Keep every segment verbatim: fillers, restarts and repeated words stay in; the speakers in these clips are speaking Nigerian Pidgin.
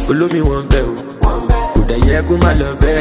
olómi wọn bẹ̀ o kò dẹ̀ yẹ kó má lọ bẹ́ẹ̀.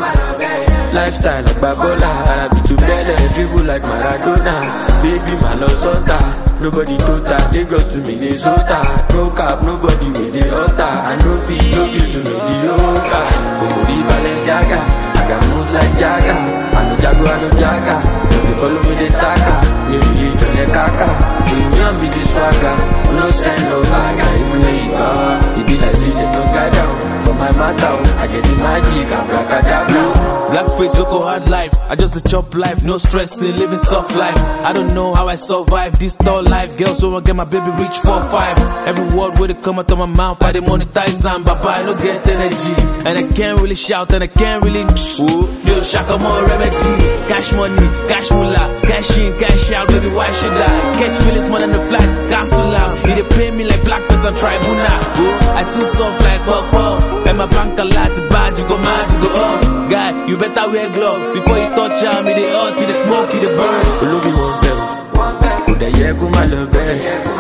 Lifestyle àgbà bọ́lá arabi tó bẹ́lẹ̀ dribble like Maradona baby má lọ sọ́tà nobody tota Lagos to Minnesota no cap nobody with the altar I no fit no fit to mediocre Omori Balenciaga I got moves like Jagga I no jago I no jaga no dey follow me dey taka no be jole kaka premium be the swagger no send no bagger even though you power e be like say dem no gather for my matter I get the magic abracadabra. Blackface, local hard life. I just the chop life, no stressing, living soft life. I don't know how I survive this tall life. Girls so I get my baby reach four five. Every word where they come out of my mouth, I dey monetize and baba I no get energy, and I can't really shout and I can't really. Ooh, yo, shaka more remedy. Cash money, cash moolah, cash in, cash out, baby. Why should I catch feelings more than the flights? Cancel out. You dey pay me like Blackface and tribunal. Ooh, I too soft like puff puff, and my bank a lot to bad, you go mad, you go off. Guy, you better wear gloves before you touch am. Me the hot, the smoke, the burn. Olóbi wọn bẹ̀ o, kò dẹ̀ yẹ kó má lọ bẹ́ẹ̀.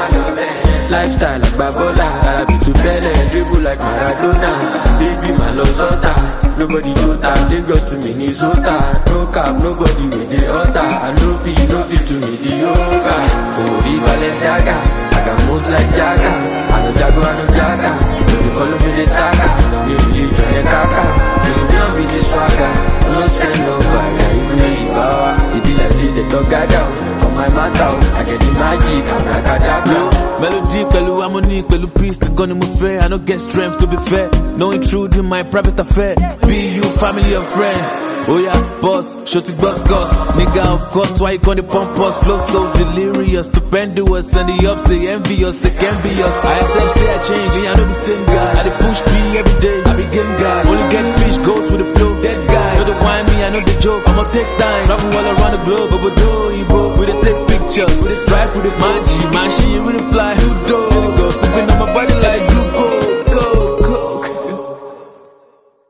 Lifestyle àgbà bọ́lá arabi tó bẹ́lẹ̀ dribble like Maradona baby má lọ sọ́tà nobody tota Lagos to Minnesota no cap nobody with the altar I no fit no fit to mediocre Omori Balenciaga I got moves like Jagga I no jago I no jaga no dey follow me dey taka mi ò lè jọ yẹn kaka premium be the swagger no send no bagger even though you power e be like say dem no gather for my matter I get the magic abracadabra. Melody, pẹ̀lú harmony, pẹ̀lú peace, the gun mo fẹ́. I no get strength to be fair. No intrude in my private affair. Be you family or friend. Oh yeah, boss, shorty boss goss. Nigga, of course, why you gonna pump us? Flow so delirious, stupendous, and the ups they envious, they can be us. I accept, say I change, and I know the same guy. I dey push me every day, I be game guy. Only get fish, goes with the flow, dead guy. Know the wine me, I know the joke. I'ma take time, travel all around the globe, but we do, you bro, we dey take pictures, we dey stripe, we dey magic, man, she we dey fly, who do?